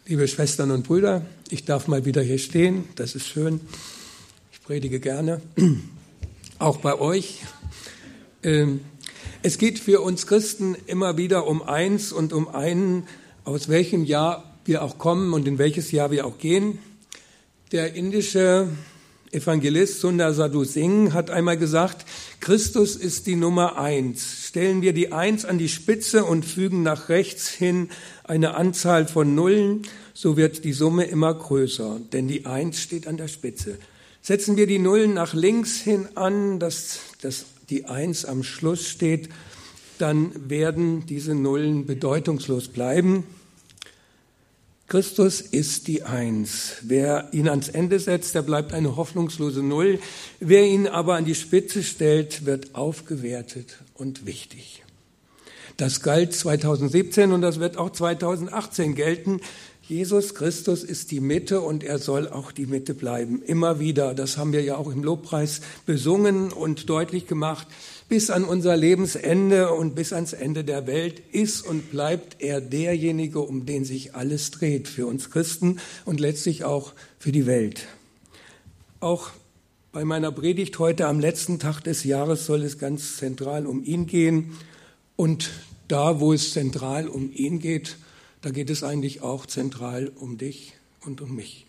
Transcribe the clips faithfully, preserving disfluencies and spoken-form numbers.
Liebe Schwestern und Brüder, ich darf mal wieder hier stehen, das ist schön. Ich predige gerne, auch bei euch. Es geht für uns Christen immer wieder um eins und um einen, aus welchem Jahr wir auch kommen und in welches Jahr wir auch gehen. Der indische Evangelist Sundar Sadhu Singh hat einmal gesagt, Christus ist die Nummer eins. Stellen wir die Eins an die Spitze und fügen nach rechts hin eine Anzahl von Nullen, so wird die Summe immer größer, denn die Eins steht an der Spitze. Setzen wir die Nullen nach links hin an, dass, dass die Eins am Schluss steht, dann werden diese Nullen bedeutungslos bleiben. Christus ist die Eins. Wer ihn ans Ende setzt, der bleibt eine hoffnungslose Null. Wer ihn aber an die Spitze stellt, wird aufgewertet und wichtig. Das galt zweitausendsiebzehn und das wird auch zweitausendachtzehn gelten. Jesus Christus ist die Mitte und er soll auch die Mitte bleiben. Immer wieder, das haben wir ja auch im Lobpreis besungen und deutlich gemacht, bis an unser Lebensende und bis ans Ende der Welt ist und bleibt er derjenige, um den sich alles dreht, für uns Christen und letztlich auch für die Welt. Auch bei meiner Predigt heute am letzten Tag des Jahres soll es ganz zentral um ihn gehen. Und da, wo es zentral um ihn geht, da geht es eigentlich auch zentral um dich und um mich.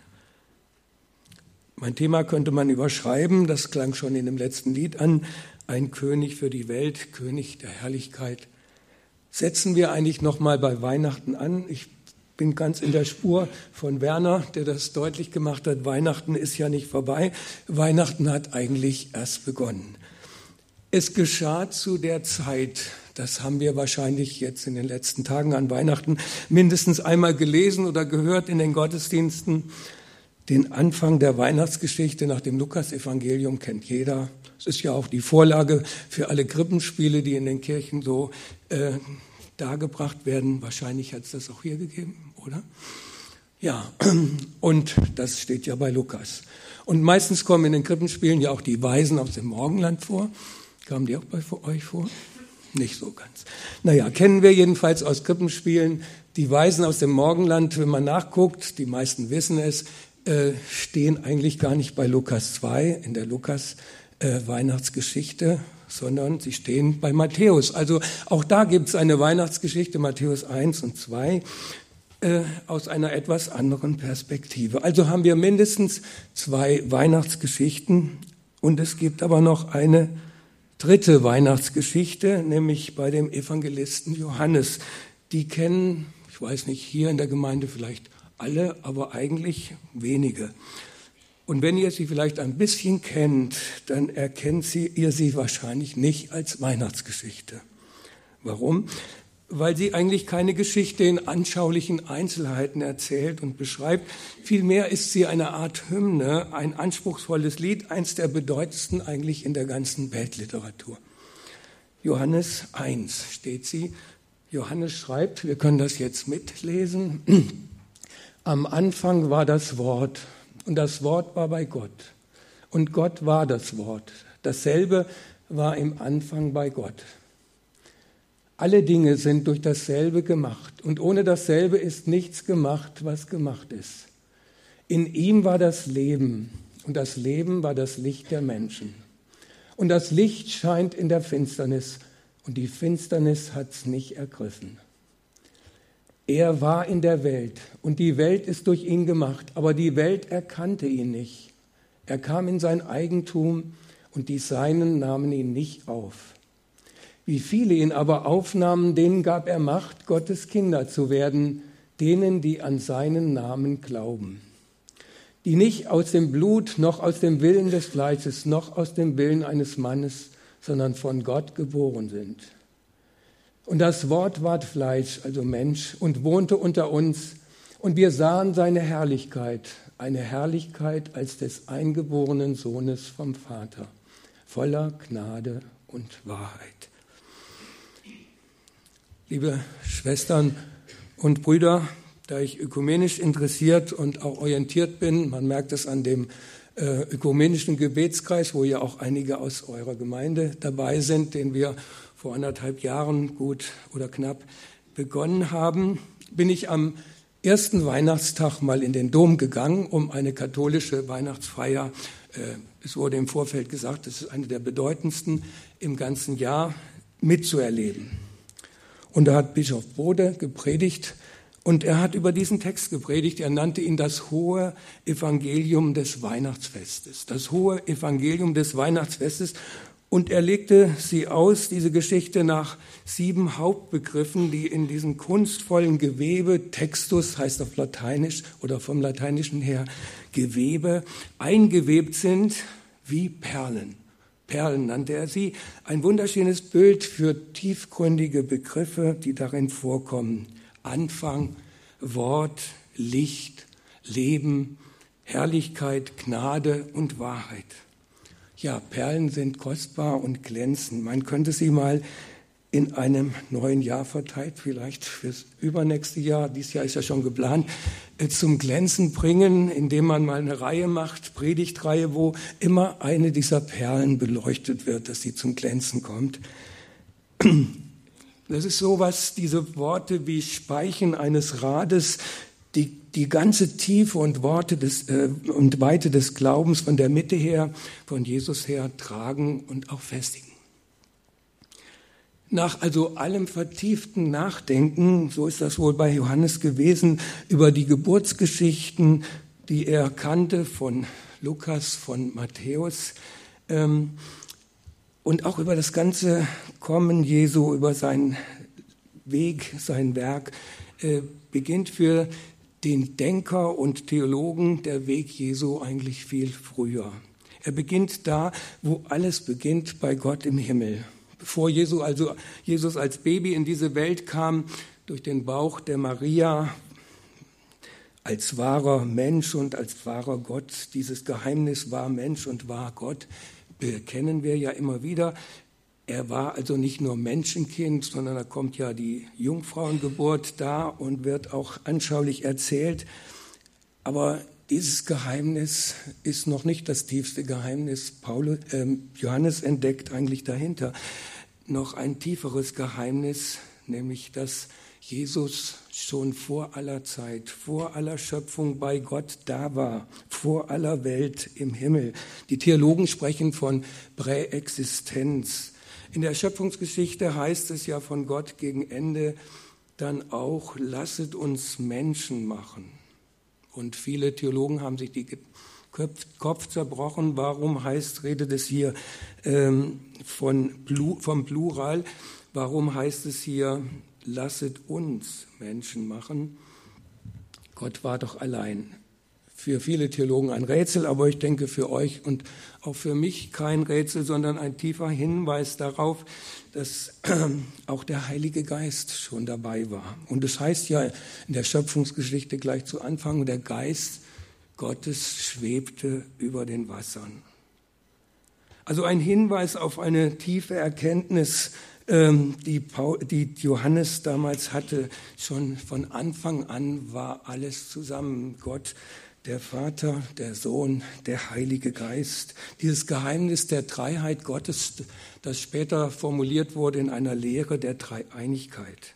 Mein Thema könnte man überschreiben, das klang schon in dem letzten Lied an, ein König für die Welt, König der Herrlichkeit. Setzen wir eigentlich nochmal bei Weihnachten an. Ich bin ganz in der Spur von Werner, der das deutlich gemacht hat, Weihnachten ist ja nicht vorbei, Weihnachten hat eigentlich erst begonnen. Es geschah zu der Zeit, das haben wir wahrscheinlich jetzt in den letzten Tagen an Weihnachten mindestens einmal gelesen oder gehört in den Gottesdiensten. Den Anfang der Weihnachtsgeschichte nach dem Lukas-Evangelium kennt jeder. Es ist ja auch die Vorlage für alle Krippenspiele, die in den Kirchen so äh, dargebracht werden. Wahrscheinlich hat es das auch hier gegeben, oder? Ja, und das steht ja bei Lukas. Und meistens kommen in den Krippenspielen ja auch die Weisen aus dem Morgenland vor. Kamen die auch bei euch vor? Nicht so ganz. Naja, kennen wir jedenfalls aus Krippenspielen. Die Weisen aus dem Morgenland, wenn man nachguckt, die meisten wissen es, äh, stehen eigentlich gar nicht bei Lukas zwei in der Lukas äh, Weihnachtsgeschichte, sondern sie stehen bei Matthäus. Also auch da gibt es eine Weihnachtsgeschichte, Matthäus eins und zwei, äh, aus einer etwas anderen Perspektive. Also haben wir mindestens zwei Weihnachtsgeschichten und es gibt aber noch eine dritte Weihnachtsgeschichte, nämlich bei dem Evangelisten Johannes. Die kennen, ich weiß nicht, hier in der Gemeinde vielleicht alle, aber eigentlich wenige. Und wenn ihr sie vielleicht ein bisschen kennt, dann erkennt sie, ihr sie wahrscheinlich nicht als Weihnachtsgeschichte. Warum? Weil sie eigentlich keine Geschichte in anschaulichen Einzelheiten erzählt und beschreibt. Vielmehr ist sie eine Art Hymne, ein anspruchsvolles Lied, eins der bedeutendsten eigentlich in der ganzen Weltliteratur. Johannes eins steht sie. Johannes schreibt, wir können das jetzt mitlesen, am Anfang war das Wort und das Wort war bei Gott und Gott war das Wort. Dasselbe war im Anfang bei Gott. Alle Dinge sind durch dasselbe gemacht und ohne dasselbe ist nichts gemacht, was gemacht ist. In ihm war das Leben und das Leben war das Licht der Menschen. Und das Licht scheint in der Finsternis und die Finsternis hat es nicht ergriffen. Er war in der Welt und die Welt ist durch ihn gemacht, aber die Welt erkannte ihn nicht. Er kam in sein Eigentum und die Seinen nahmen ihn nicht auf. Wie viele ihn aber aufnahmen, denen gab er Macht, Gottes Kinder zu werden, denen, die an seinen Namen glauben. Die nicht aus dem Blut, noch aus dem Willen des Fleisches, noch aus dem Willen eines Mannes, sondern von Gott geboren sind. Und das Wort ward Fleisch, also Mensch, und wohnte unter uns. Und wir sahen seine Herrlichkeit, eine Herrlichkeit als des eingeborenen Sohnes vom Vater, voller Gnade und Wahrheit. Liebe Schwestern und Brüder, da ich ökumenisch interessiert und auch orientiert bin, man merkt es an dem äh, ökumenischen Gebetskreis, wo ja auch einige aus eurer Gemeinde dabei sind, den wir vor anderthalb Jahren gut oder knapp begonnen haben, bin ich am ersten Weihnachtstag mal in den Dom gegangen, um eine katholische Weihnachtsfeier, äh, es wurde im Vorfeld gesagt, es ist eine der bedeutendsten im ganzen Jahr, mitzuerleben. Und da hat Bischof Bode gepredigt und er hat über diesen Text gepredigt. Er nannte ihn das hohe Evangelium des Weihnachtsfestes. Das hohe Evangelium des Weihnachtsfestes. Und er legte sie aus, diese Geschichte, nach sieben Hauptbegriffen, die in diesem kunstvollen Gewebe, Textus heißt auf Lateinisch oder vom Lateinischen her Gewebe, eingewebt sind wie Perlen. Perlen nannte er sie. Ein wunderschönes Bild für tiefgründige Begriffe, die darin vorkommen. Anfang, Wort, Licht, Leben, Herrlichkeit, Gnade und Wahrheit. Ja, Perlen sind kostbar und glänzen. Man könnte sie mal in einem neuen Jahr verteilt, vielleicht fürs übernächste Jahr, dieses Jahr ist ja schon geplant, zum Glänzen bringen, indem man mal eine Reihe macht, Predigtreihe, wo immer eine dieser Perlen beleuchtet wird, dass sie zum Glänzen kommt. Das ist sowas, diese Worte wie Speichen eines Rades, die, die ganze Tiefe und Worte des, äh, und Weite des Glaubens von der Mitte her, von Jesus her tragen und auch festigen. Nach also allem vertieften Nachdenken, so ist das wohl bei Johannes gewesen, über die Geburtsgeschichten, die er kannte von Lukas, von Matthäus, ähm, und auch über das ganze Kommen Jesu, über seinen Weg, sein Werk, äh, beginnt für den Denker und Theologen der Weg Jesu eigentlich viel früher. Er beginnt da, wo alles beginnt, bei Gott im Himmel. Bevor Jesu, also Jesus als Baby in diese Welt kam, durch den Bauch der Maria, als wahrer Mensch und als wahrer Gott, dieses Geheimnis war Mensch und war Gott, bekennen wir ja immer wieder. Er war also nicht nur Menschenkind, sondern da kommt ja die Jungfrauengeburt da und wird auch anschaulich erzählt. Aber dieses Geheimnis ist noch nicht das tiefste Geheimnis. Paulus, äh, Johannes entdeckt eigentlich dahinter noch ein tieferes Geheimnis, nämlich dass Jesus schon vor aller Zeit, vor aller Schöpfung bei Gott da war, vor aller Welt im Himmel. Die Theologen sprechen von Präexistenz. In der Schöpfungsgeschichte heißt es ja von Gott gegen Ende dann auch, lasset uns Menschen machen. Und viele Theologen haben sich die Kopf zerbrochen. Warum heißt, redet es hier ähm, von, vom Plural? Warum heißt es hier, lasset uns Menschen machen? Gott war doch allein. Für viele Theologen ein Rätsel, aber ich denke für euch und auch für mich kein Rätsel, sondern ein tiefer Hinweis darauf, dass auch der Heilige Geist schon dabei war. Und es heißt ja in der Schöpfungsgeschichte gleich zu Anfang, der Geist Gottes schwebte über den Wassern. Also ein Hinweis auf eine tiefe Erkenntnis, die, Paul, die Johannes damals hatte. Schon von Anfang an war alles zusammen. Gott, der Vater, der Sohn, der Heilige Geist. Dieses Geheimnis der Dreiheit Gottes, das später formuliert wurde in einer Lehre der Dreieinigkeit.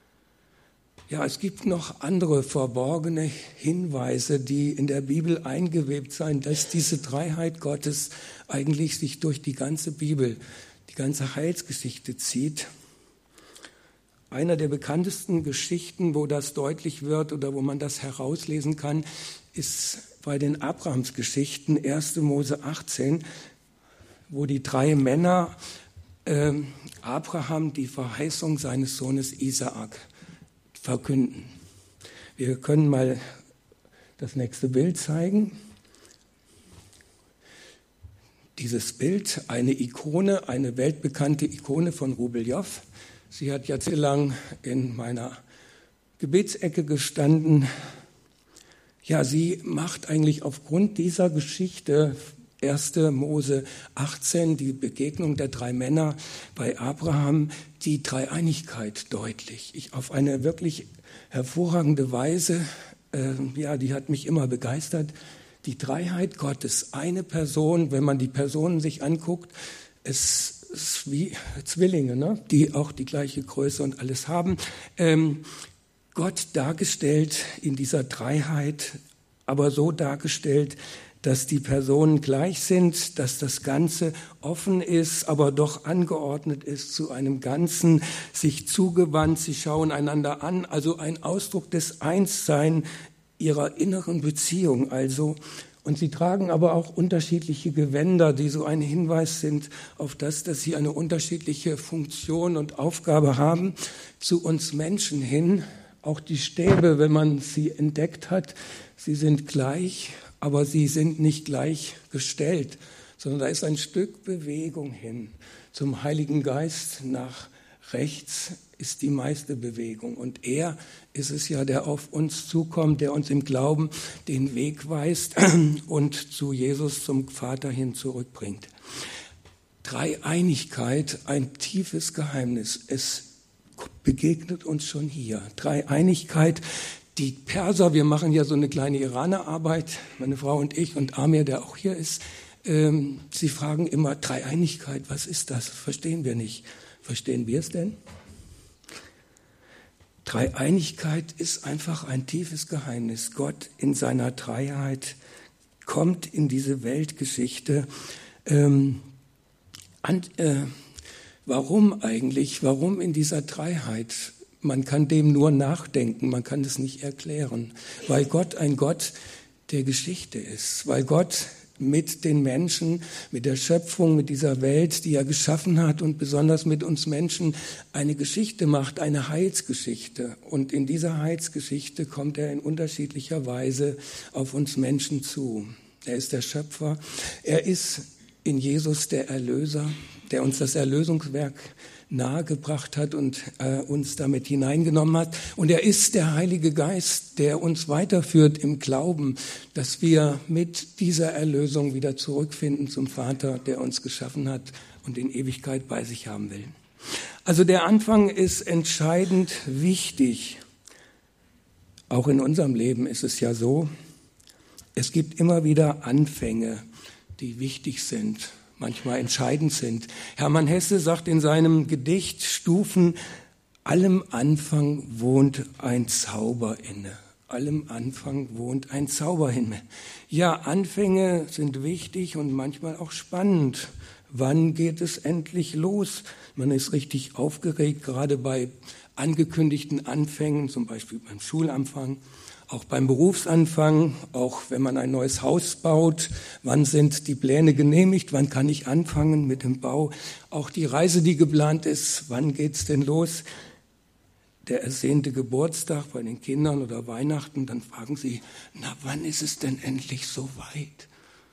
Ja, es gibt noch andere verborgene Hinweise, die in der Bibel eingewebt sind, dass diese Dreiheit Gottes eigentlich sich durch die ganze Bibel, die ganze Heilsgeschichte zieht. Einer der bekanntesten Geschichten, wo das deutlich wird oder wo man das herauslesen kann, ist bei den Abrahamsgeschichten, erster Mose achtzehn, wo die drei Männer äh, Abraham die Verheißung seines Sohnes Isaak verkünden. Wir können mal das nächste Bild zeigen. Dieses Bild, eine Ikone, eine weltbekannte Ikone von Rubeljow. Sie hat jahrzehntelang in meiner Gebetsecke gestanden. Ja, sie macht eigentlich aufgrund dieser Geschichte, erster Mose achtzehn, die Begegnung der drei Männer bei Abraham, die Dreieinigkeit deutlich. Ich, auf eine wirklich hervorragende Weise, äh, ja, die hat mich immer begeistert. Die Dreiheit Gottes, eine Person, wenn man die Personen sich anguckt, es ist wie Zwillinge, ne? Die auch die gleiche Größe und alles haben. Ähm, Gott dargestellt in dieser Dreiheit, aber so dargestellt, dass die Personen gleich sind, dass das Ganze offen ist, aber doch angeordnet ist zu einem Ganzen, sich zugewandt, sie schauen einander an, also ein Ausdruck des Einssein ihrer inneren Beziehung also. Und sie tragen aber auch unterschiedliche Gewänder, die so ein Hinweis sind auf das, dass sie eine unterschiedliche Funktion und Aufgabe haben zu uns Menschen hin. Auch die Stäbe, wenn man sie entdeckt hat, sie sind gleich, aber sie sind nicht gleich gestellt, sondern da ist ein Stück Bewegung hin. Zum Heiligen Geist nach rechts ist die meiste Bewegung. Und er ist es ja, der auf uns zukommt, der uns im Glauben den Weg weist und zu Jesus, zum Vater hin zurückbringt. Dreieinigkeit, ein tiefes Geheimnis. Es begegnet uns schon hier. Dreieinigkeit. Die Perser, wir machen ja so eine kleine Iranerarbeit, meine Frau und ich und Amir, der auch hier ist, ähm, sie fragen immer, Dreieinigkeit, was ist das? Verstehen wir nicht. Verstehen wir es denn? Dreieinigkeit ist einfach ein tiefes Geheimnis. Gott in seiner Dreiheit kommt in diese Weltgeschichte. Ähm, und, äh, warum eigentlich? Warum in dieser Dreiheit? Man kann dem nur nachdenken, man kann es nicht erklären, weil Gott ein Gott der Geschichte ist, weil Gott mit den Menschen, mit der Schöpfung, mit dieser Welt, die er geschaffen hat und besonders mit uns Menschen eine Geschichte macht, eine Heilsgeschichte. Und in dieser Heilsgeschichte kommt er in unterschiedlicher Weise auf uns Menschen zu. Er ist der Schöpfer, er ist in Jesus der Erlöser, der uns das Erlösungswerk nahegebracht hat und äh, uns damit hineingenommen hat. Und er ist der Heilige Geist, der uns weiterführt im Glauben, dass wir mit dieser Erlösung wieder zurückfinden zum Vater, der uns geschaffen hat und in Ewigkeit bei sich haben will. Also der Anfang ist entscheidend wichtig. Auch in unserem Leben ist es ja so, es gibt immer wieder Anfänge, die wichtig sind, manchmal entscheidend sind. Hermann Hesse sagt in seinem Gedicht Stufen, allem Anfang wohnt ein Zauber inne. Allem Anfang wohnt ein Zauber inne. Ja, Anfänge sind wichtig und manchmal auch spannend. Wann geht es endlich los? Man ist richtig aufgeregt, gerade bei angekündigten Anfängen, zum Beispiel beim Schulanfang. Auch beim Berufsanfang, auch wenn man ein neues Haus baut, wann sind die Pläne genehmigt, wann kann ich anfangen mit dem Bau? Auch die Reise, die geplant ist, wann geht's denn los? Der ersehnte Geburtstag bei den Kindern oder Weihnachten, dann fragen sie, na, wann ist es denn endlich so weit?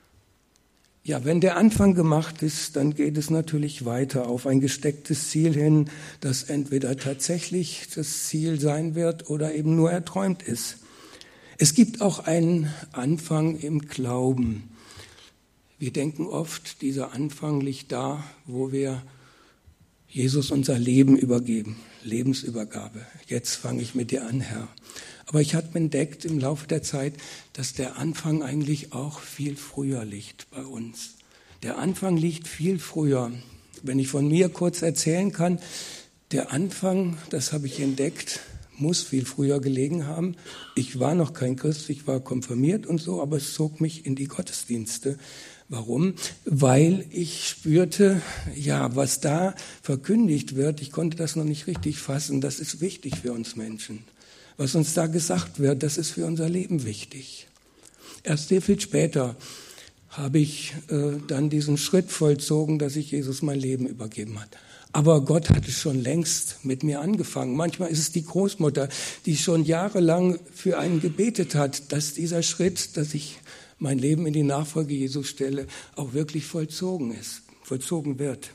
Ja, wenn der Anfang gemacht ist, dann geht es natürlich weiter auf ein gestecktes Ziel hin, das entweder tatsächlich das Ziel sein wird oder eben nur erträumt ist. Es gibt auch einen Anfang im Glauben. Wir denken oft, dieser Anfang liegt da, wo wir Jesus unser Leben übergeben, Lebensübergabe. Jetzt fange ich mit dir an, Herr. Aber ich habe entdeckt im Laufe der Zeit, dass der Anfang eigentlich auch viel früher liegt bei uns. Der Anfang liegt viel früher. Wenn ich von mir kurz erzählen kann, der Anfang, das habe ich entdeckt, muss viel früher gelegen haben. Ich war noch kein Christ, ich war konfirmiert und so, aber es zog mich in die Gottesdienste. Warum? Weil ich spürte, ja, was da verkündigt wird, ich konnte das noch nicht richtig fassen, das ist wichtig für uns Menschen. Was uns da gesagt wird, das ist für unser Leben wichtig. Erst sehr viel später habe ich äh, dann diesen Schritt vollzogen, dass ich Jesus mein Leben übergeben hat. Aber Gott hat es schon längst mit mir angefangen. Manchmal ist es die Großmutter, die schon jahrelang für einen gebetet hat, dass dieser Schritt, dass ich mein Leben in die Nachfolge Jesu stelle, auch wirklich vollzogen ist, vollzogen wird.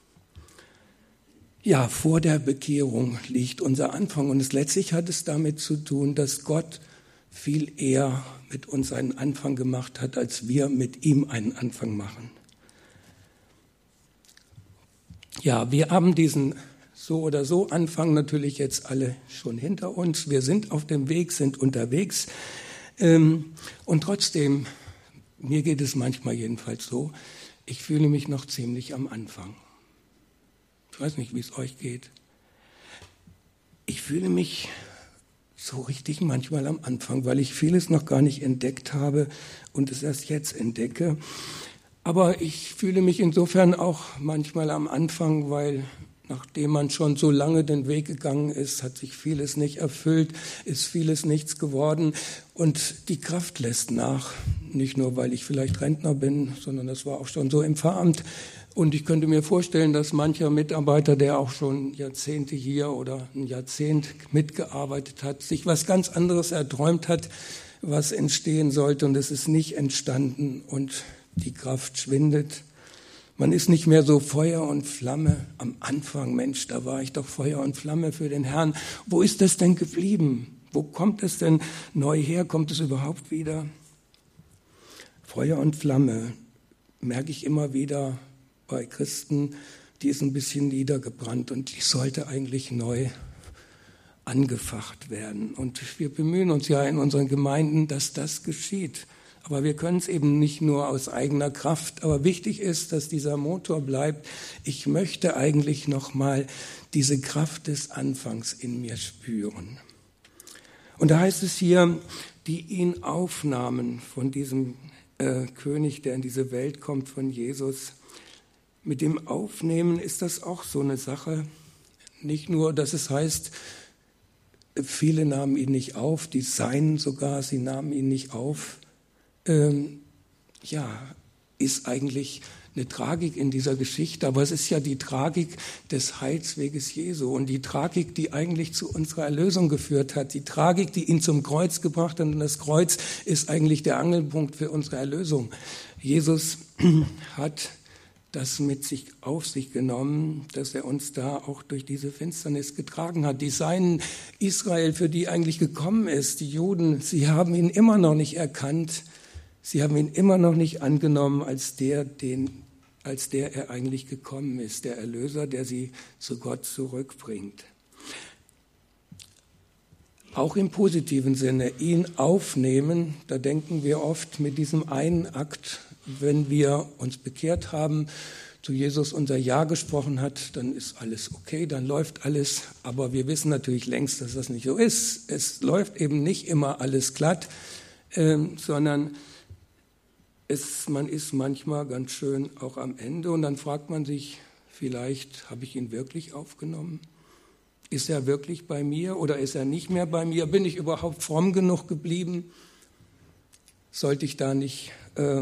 Ja, vor der Bekehrung liegt unser Anfang und es letztlich hat es damit zu tun, dass Gott viel eher mit uns einen Anfang gemacht hat, als wir mit ihm einen Anfang machen. Ja, wir haben diesen so oder so Anfang natürlich jetzt alle schon hinter uns. Wir sind auf dem Weg, sind unterwegs. Und trotzdem, mir geht es manchmal jedenfalls so, ich fühle mich noch ziemlich am Anfang. Ich weiß nicht, wie es euch geht. Ich fühle mich so richtig manchmal am Anfang, weil ich vieles noch gar nicht entdeckt habe und es erst jetzt entdecke. Aber ich fühle mich insofern auch manchmal am Anfang, weil nachdem man schon so lange den Weg gegangen ist, hat sich vieles nicht erfüllt, ist vieles nichts geworden und die Kraft lässt nach. Nicht nur, weil ich vielleicht Rentner bin, sondern das war auch schon so im Pfarramt. Und ich könnte mir vorstellen, dass mancher Mitarbeiter, der auch schon Jahrzehnte hier oder ein Jahrzehnt mitgearbeitet hat, sich was ganz anderes erträumt hat, was entstehen sollte und es ist nicht entstanden und die Kraft schwindet. Man ist nicht mehr so Feuer und Flamme am Anfang. Mensch, da war ich doch Feuer und Flamme für den Herrn. Wo ist das denn geblieben? Wo kommt es denn neu her? Kommt es überhaupt wieder? Feuer und Flamme merke ich immer wieder bei Christen, die ist ein bisschen niedergebrannt und die sollte eigentlich neu angefacht werden. Und wir bemühen uns ja in unseren Gemeinden, dass das geschieht. Aber wir können es eben nicht nur aus eigener Kraft. Aber wichtig ist, dass dieser Motor bleibt. Ich möchte eigentlich noch mal diese Kraft des Anfangs in mir spüren. Und da heißt es hier, die ihn aufnahmen von diesem äh, König, der in diese Welt kommt, von Jesus. Mit dem Aufnehmen ist das auch so eine Sache. Nicht nur, dass es heißt, viele nahmen ihn nicht auf, die Seinen sogar, sie nahmen ihn nicht auf. Ähm, ja, ist eigentlich eine Tragik in dieser Geschichte, aber es ist ja die Tragik des Heilsweges Jesu und die Tragik, die eigentlich zu unserer Erlösung geführt hat, die Tragik, die ihn zum Kreuz gebracht hat und das Kreuz ist eigentlich der Angelpunkt für unsere Erlösung. Jesus hat das mit sich auf sich genommen, dass er uns da auch durch diese Finsternis getragen hat. Die Seinen Israel, für die eigentlich gekommen ist, die Juden, sie haben ihn immer noch nicht erkannt. Sie haben ihn immer noch nicht angenommen als der, den, als der er eigentlich gekommen ist, der Erlöser, der sie zu Gott zurückbringt. Auch im positiven Sinne, ihn aufnehmen, da denken wir oft mit diesem einen Akt, wenn wir uns bekehrt haben, zu Jesus unser Ja gesprochen hat, dann ist alles okay, dann läuft alles. Aber wir wissen natürlich längst, dass das nicht so ist. Es läuft eben nicht immer alles glatt, ähm, sondern Es, man ist manchmal ganz schön auch am Ende und dann fragt man sich, vielleicht habe ich ihn wirklich aufgenommen? Ist er wirklich bei mir oder ist er nicht mehr bei mir? Bin ich überhaupt fromm genug geblieben? Sollte ich da nicht äh,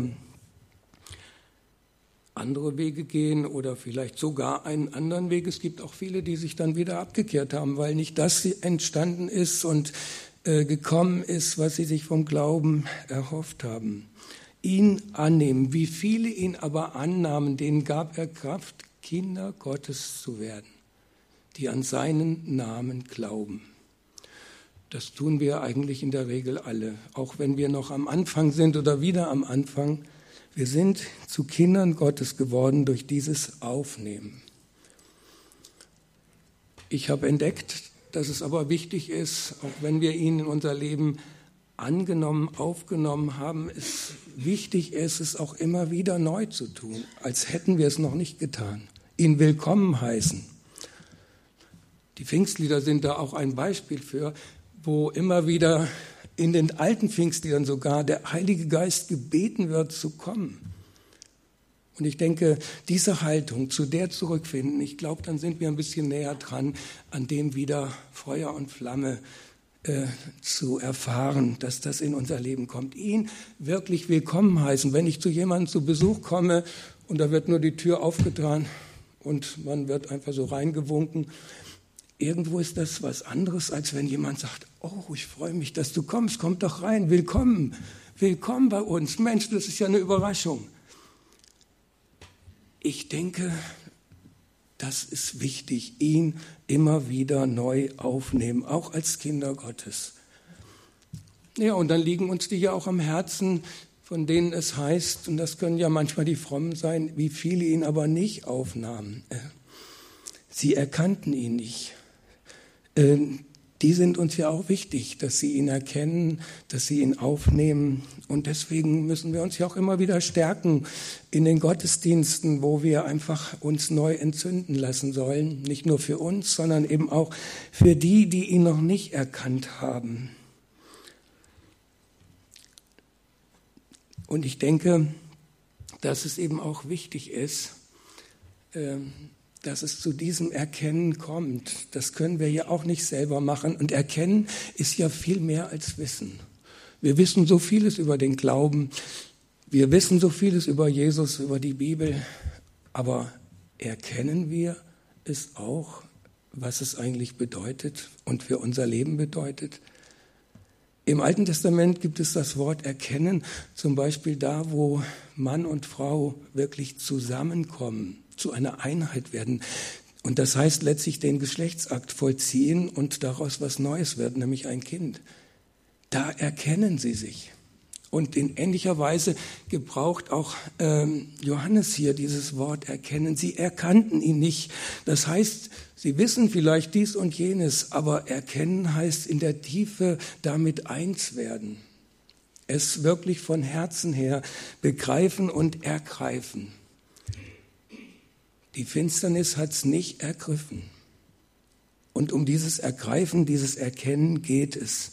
andere Wege gehen oder vielleicht sogar einen anderen Weg? Es gibt auch viele, die sich dann wieder abgekehrt haben, weil nicht das entstanden ist und äh, gekommen ist, was sie sich vom Glauben erhofft haben. Ihn annehmen. Wie viele ihn aber annahmen, denen gab er Kraft, Kinder Gottes zu werden, die an seinen Namen glauben. Das tun wir eigentlich in der Regel alle, auch wenn wir noch am Anfang sind oder wieder am Anfang. Wir sind zu Kindern Gottes geworden durch dieses Aufnehmen. Ich habe entdeckt, dass es aber wichtig ist, auch wenn wir ihn in unser Leben angenommen, aufgenommen haben, es wichtig ist, es auch immer wieder neu zu tun, als hätten wir es noch nicht getan. Ihn willkommen heißen. Die Pfingstlieder sind da auch ein Beispiel für, wo immer wieder in den alten Pfingstliedern sogar der Heilige Geist gebeten wird, zu kommen. Und ich denke, diese Haltung, zu der zurückfinden, ich glaube, dann sind wir ein bisschen näher dran, an dem wieder Feuer und Flamme Äh, zu erfahren, dass das in unser Leben kommt. Ihn wirklich willkommen heißen. Wenn ich zu jemandem zu Besuch komme und da wird nur die Tür aufgetan und man wird einfach so reingewunken, irgendwo ist das was anderes, als wenn jemand sagt, oh, ich freue mich, dass du kommst, komm doch rein, willkommen, willkommen bei uns. Mensch, das ist ja eine Überraschung. Ich denke, das ist wichtig, ihn immer wieder neu aufnehmen, auch als Kinder Gottes. Ja, und dann liegen uns die ja auch am Herzen, von denen es heißt, und das können ja manchmal die Frommen sein, wie viele ihn aber nicht aufnahmen. Sie erkannten ihn nicht. die sind uns ja auch wichtig, dass sie ihn erkennen, dass sie ihn aufnehmen. Und deswegen müssen wir uns ja auch immer wieder stärken in den Gottesdiensten, wo wir einfach uns neu entzünden lassen sollen. Nicht nur für uns, sondern eben auch für die, die ihn noch nicht erkannt haben. Und ich denke, dass es eben auch wichtig ist, dass es zu diesem Erkennen kommt. Das können wir ja auch nicht selber machen. Und Erkennen ist ja viel mehr als Wissen. Wir wissen so vieles über den Glauben. Wir wissen so vieles über Jesus, über die Bibel. Aber erkennen wir es auch, was es eigentlich bedeutet und für unser Leben bedeutet? Im Alten Testament gibt es das Wort erkennen, zum Beispiel da, wo Mann und Frau wirklich zusammenkommen, zu einer Einheit werden. Und das heißt letztlich den Geschlechtsakt vollziehen und daraus was Neues wird, nämlich ein Kind. Da erkennen sie sich. Und in ähnlicher Weise gebraucht auch ähm, Johannes hier dieses Wort erkennen. Sie erkannten ihn nicht. Das heißt, sie wissen vielleicht dies und jenes, aber erkennen heißt in der Tiefe damit eins werden. Es wirklich von Herzen her begreifen und ergreifen. Die Finsternis hat es nicht ergriffen. Und um dieses Ergreifen, dieses Erkennen geht es.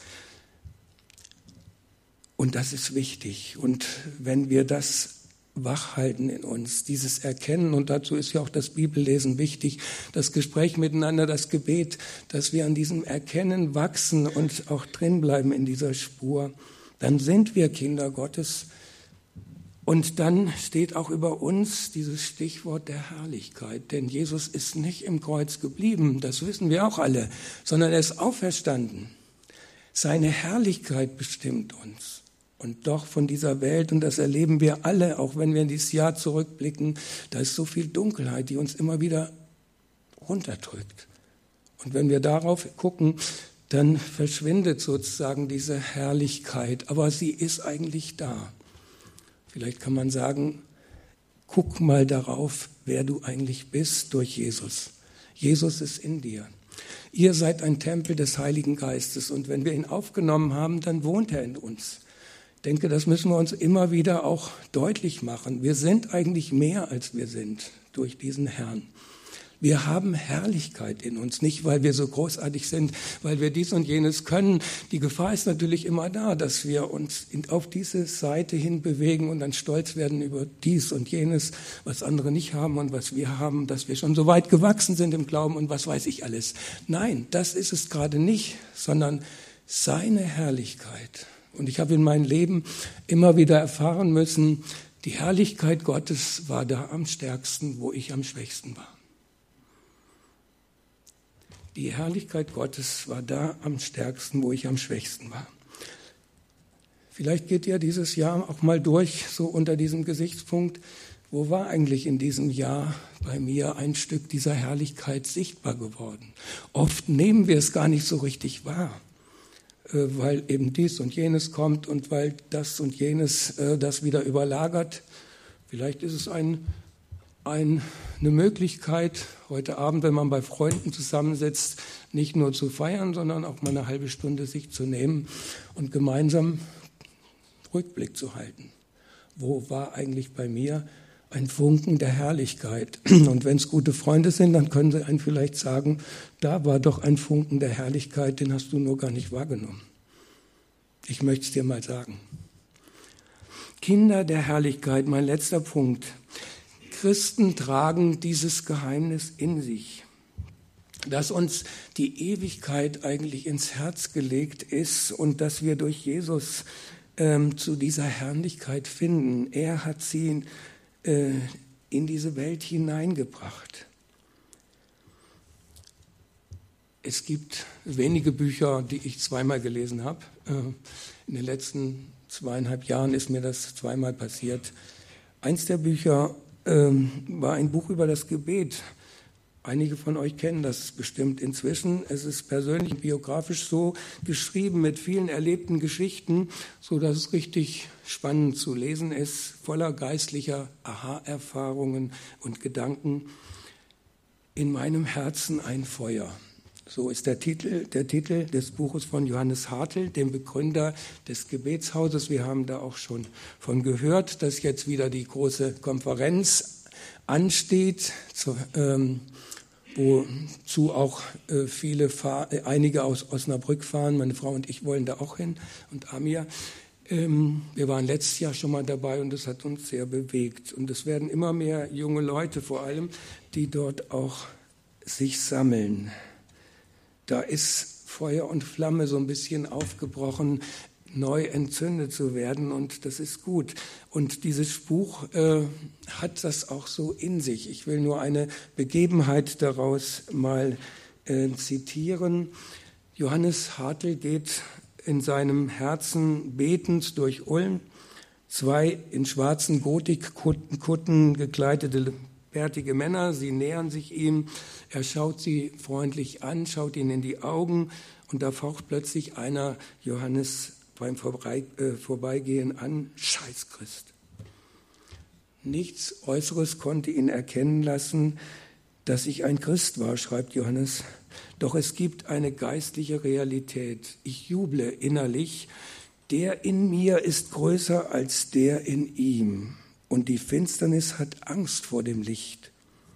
Und das ist wichtig. Und wenn wir das wachhalten in uns, dieses Erkennen, und dazu ist ja auch das Bibellesen wichtig, das Gespräch miteinander, das Gebet, dass wir an diesem Erkennen wachsen und auch drinbleiben in dieser Spur, dann sind wir Kinder Gottes. Und dann steht auch über uns dieses Stichwort der Herrlichkeit. Denn Jesus ist nicht im Kreuz geblieben, das wissen wir auch alle, sondern er ist auferstanden. Seine Herrlichkeit bestimmt uns. Und doch von dieser Welt, und das erleben wir alle, auch wenn wir in dieses Jahr zurückblicken, da ist so viel Dunkelheit, die uns immer wieder runterdrückt. Und wenn wir darauf gucken, dann verschwindet sozusagen diese Herrlichkeit. Aber sie ist eigentlich da. Vielleicht kann man sagen, guck mal darauf, wer du eigentlich bist durch Jesus. Jesus ist in dir. Ihr seid ein Tempel des Heiligen Geistes und wenn wir ihn aufgenommen haben, dann wohnt er in uns. Ich denke, das müssen wir uns immer wieder auch deutlich machen. Wir sind eigentlich mehr, als wir sind durch diesen Herrn. Wir haben Herrlichkeit in uns, nicht weil wir so großartig sind, weil wir dies und jenes können. Die Gefahr ist natürlich immer da, dass wir uns auf diese Seite hin bewegen und dann stolz werden über dies und jenes, was andere nicht haben und was wir haben, dass wir schon so weit gewachsen sind im Glauben und was weiß ich alles. Nein, das ist es gerade nicht, sondern seine Herrlichkeit. Und ich habe in meinem Leben immer wieder erfahren müssen, die Herrlichkeit Gottes war da am stärksten, wo ich am schwächsten war. Die Herrlichkeit Gottes war da am stärksten, wo ich am schwächsten war. Vielleicht geht ihr dieses Jahr auch mal durch, so unter diesem Gesichtspunkt, wo war eigentlich in diesem Jahr bei mir ein Stück dieser Herrlichkeit sichtbar geworden? Oft nehmen wir es gar nicht so richtig wahr, weil eben dies und jenes kommt und weil das und jenes das wieder überlagert. Vielleicht ist es ein Ein, eine Möglichkeit, heute Abend, wenn man bei Freunden zusammensitzt, nicht nur zu feiern, sondern auch mal eine halbe Stunde sich zu nehmen und gemeinsam Rückblick zu halten. Wo war eigentlich bei mir ein Funken der Herrlichkeit? Und wenn es gute Freunde sind, dann können sie einem vielleicht sagen, da war doch ein Funken der Herrlichkeit, den hast du nur gar nicht wahrgenommen. Ich möchte es dir mal sagen. Kinder der Herrlichkeit, mein letzter Punkt. Christen tragen dieses Geheimnis in sich, dass uns die Ewigkeit eigentlich ins Herz gelegt ist und dass wir durch Jesus ähm, zu dieser Herrlichkeit finden. Er hat sie äh, in diese Welt hineingebracht. Es gibt wenige Bücher, die ich zweimal gelesen habe. Äh, in den letzten zweieinhalb Jahren ist mir das zweimal passiert. Eins der Bücher war ein Buch über das Gebet. Einige von euch kennen das bestimmt inzwischen. Es ist persönlich und biografisch so geschrieben mit vielen erlebten Geschichten, so dass es richtig spannend zu lesen ist, voller geistlicher Aha-Erfahrungen und Gedanken. In meinem Herzen ein Feuer. So ist der Titel, der Titel des Buches von Johannes Hartl, dem Begründer des Gebetshauses. Wir haben da auch schon von gehört, dass jetzt wieder die große Konferenz ansteht, zu, ähm, wozu auch äh, viele, Fahr- äh, einige aus Osnabrück fahren. Meine Frau und ich wollen da auch hin und Amir. Ähm, wir waren letztes Jahr schon mal dabei und das hat uns sehr bewegt. Und es werden immer mehr junge Leute vor allem, die dort auch sich sammeln. Da ist Feuer und Flamme so ein bisschen aufgebrochen, neu entzündet zu werden und das ist gut. Und dieses Buch äh, hat das auch so in sich. Ich will nur eine Begebenheit daraus mal äh, zitieren. Johannes Hartl geht in seinem Herzen betend durch Ulm. Zwei in schwarzen Gotikkutten gekleidete bärtige Männer, sie nähern sich ihm. Er schaut sie freundlich an, schaut ihnen in die Augen und da faucht plötzlich einer Johannes beim Vorbeigehen äh, Vorbeigehen an, Scheiß Christ. Nichts Äußeres konnte ihn erkennen lassen, dass ich ein Christ war, schreibt Johannes. Doch es gibt eine geistliche Realität. Ich juble innerlich. Der in mir ist größer als der in ihm. Und die Finsternis hat Angst vor dem Licht.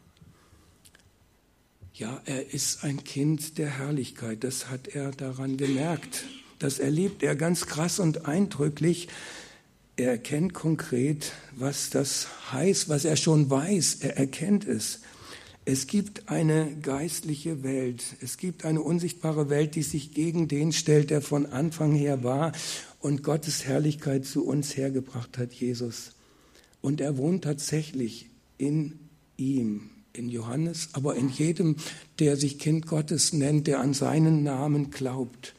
Ja, er ist ein Kind der Herrlichkeit. Das hat er daran gemerkt. Das erlebt er ganz krass und eindrücklich. Er erkennt konkret, was das heißt, was er schon weiß. Er erkennt es. Es gibt eine geistliche Welt. Es gibt eine unsichtbare Welt, die sich gegen den stellt, der von Anfang her war und Gottes Herrlichkeit zu uns hergebracht hat, Jesus. Und er wohnt tatsächlich in ihm, in Johannes, aber in jedem, der sich Kind Gottes nennt, der an seinen Namen glaubt.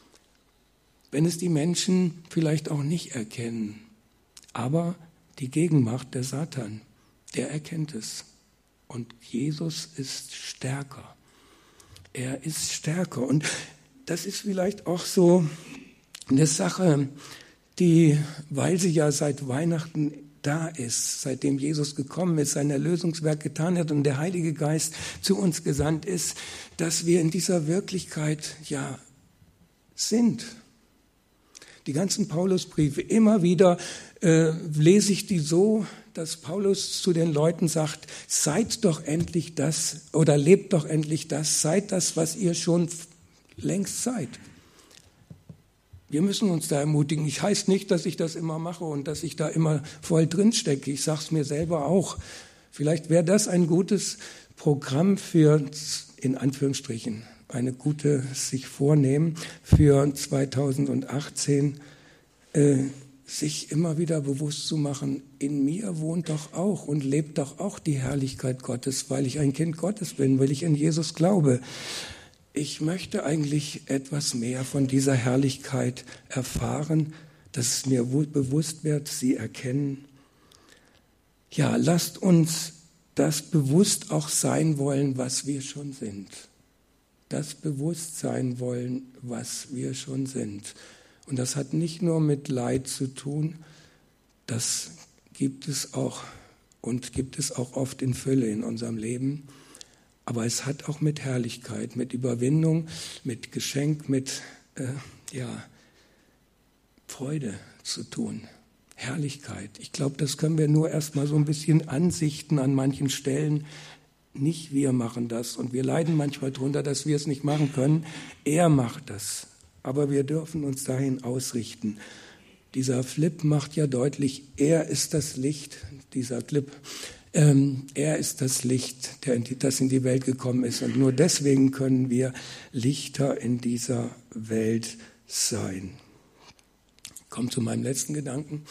Wenn es die Menschen vielleicht auch nicht erkennen, aber die Gegenmacht, der Satan, der erkennt es. Und Jesus ist stärker. Er ist stärker. Und das ist vielleicht auch so eine Sache, die, weil sie ja seit Weihnachten da ist, seitdem Jesus gekommen ist, sein Erlösungswerk getan hat und der Heilige Geist zu uns gesandt ist, dass wir in dieser Wirklichkeit ja sind. Die ganzen Paulusbriefe, immer wieder äh, lese ich die so, dass Paulus zu den Leuten sagt, seid doch endlich das oder lebt doch endlich das, seid das, was ihr schon längst seid. Wir müssen uns da ermutigen. Ich heiße nicht, dass ich das immer mache und dass ich da immer voll drin stecke. Ich sage es mir selber auch. Vielleicht wäre das ein gutes Programm für, in Anführungsstrichen, eine gute sich vornehmen für zweitausendachtzehn, äh, sich immer wieder bewusst zu machen, in mir wohnt doch auch und lebt doch auch die Herrlichkeit Gottes, weil ich ein Kind Gottes bin, weil ich an Jesus glaube. Ich möchte eigentlich etwas mehr von dieser Herrlichkeit erfahren, dass es mir bewusst wird, sie erkennen. Ja, lasst uns das bewusst auch sein wollen, was wir schon sind. Das Bewusstsein wollen, was wir schon sind. Und das hat nicht nur mit Leid zu tun, das gibt es auch und gibt es auch oft in Fülle in unserem Leben. Aber es hat auch mit Herrlichkeit, mit Überwindung, mit Geschenk, mit äh, ja, Freude zu tun. Herrlichkeit. Ich glaube, das können wir nur erst mal so ein bisschen ansichten an manchen Stellen. Nicht wir machen das und wir leiden manchmal darunter, dass wir es nicht machen können. Er macht das, aber wir dürfen uns dahin ausrichten. Dieser Flip macht ja deutlich, er ist das Licht, dieser Clip, ähm, er ist das Licht, der in die, das in die Welt gekommen ist und nur deswegen können wir Lichter in dieser Welt sein. Ich komme zu meinem letzten Gedanken.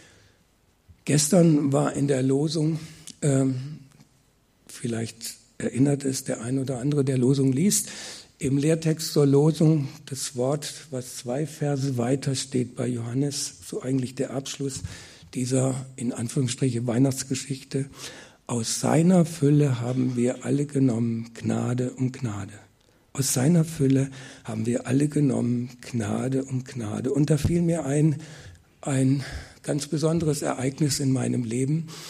Gestern war in der Losung, ähm, vielleicht erinnert es der ein oder andere, der Losung liest, im Lehrtext zur Losung das Wort, was zwei Verse weiter steht bei Johannes, so eigentlich der Abschluss dieser, in Anführungsstriche, Weihnachtsgeschichte. Aus seiner Fülle haben wir alle genommen, Gnade um Gnade. Aus seiner Fülle haben wir alle genommen, Gnade um Gnade. Und da fiel mir ein, ein ganz besonderes Ereignis in meinem Leben.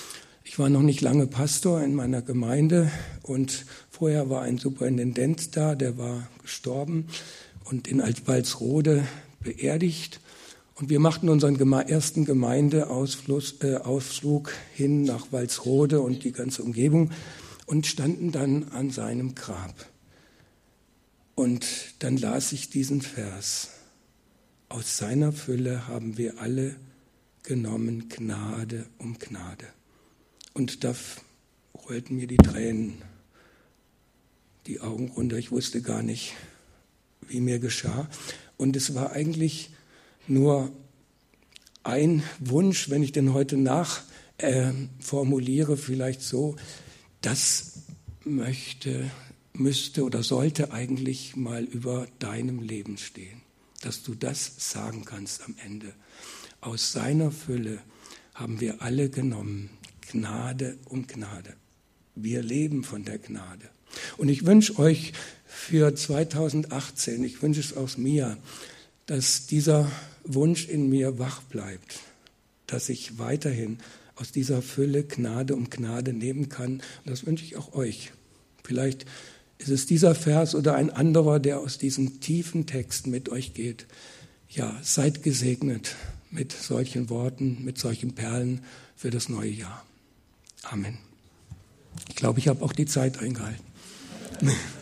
Ich war noch nicht lange Pastor in meiner Gemeinde und vorher war ein Superintendent da, der war gestorben und in Altwalsrode beerdigt. Und wir machten unseren geme- ersten Gemeindeausflug äh, Ausflug hin nach Walsrode und die ganze Umgebung und standen dann an seinem Grab. Und dann las ich diesen Vers. Aus seiner Fülle haben wir alle genommen, Gnade um Gnade. Und da rollten mir die Tränen die Augen runter. Ich wusste gar nicht, wie mir geschah. Und es war eigentlich nur ein Wunsch, wenn ich den heute nachformuliere, äh, vielleicht so, das möchte, müsste oder sollte eigentlich mal über deinem Leben stehen, dass du das sagen kannst am Ende. Aus seiner Fülle haben wir alle genommen, Gnade um Gnade. Wir leben von der Gnade. Und ich wünsche euch für zweitausendachtzehn, ich wünsche es aus mir, dass dieser Wunsch in mir wach bleibt, dass ich weiterhin aus dieser Fülle Gnade um Gnade nehmen kann. Und das wünsche ich auch euch. Vielleicht ist es dieser Vers oder ein anderer, der aus diesen tiefen Texten mit euch geht. Ja, seid gesegnet mit solchen Worten, mit solchen Perlen für das neue Jahr. Amen. Ich glaube, ich habe auch die Zeit eingehalten.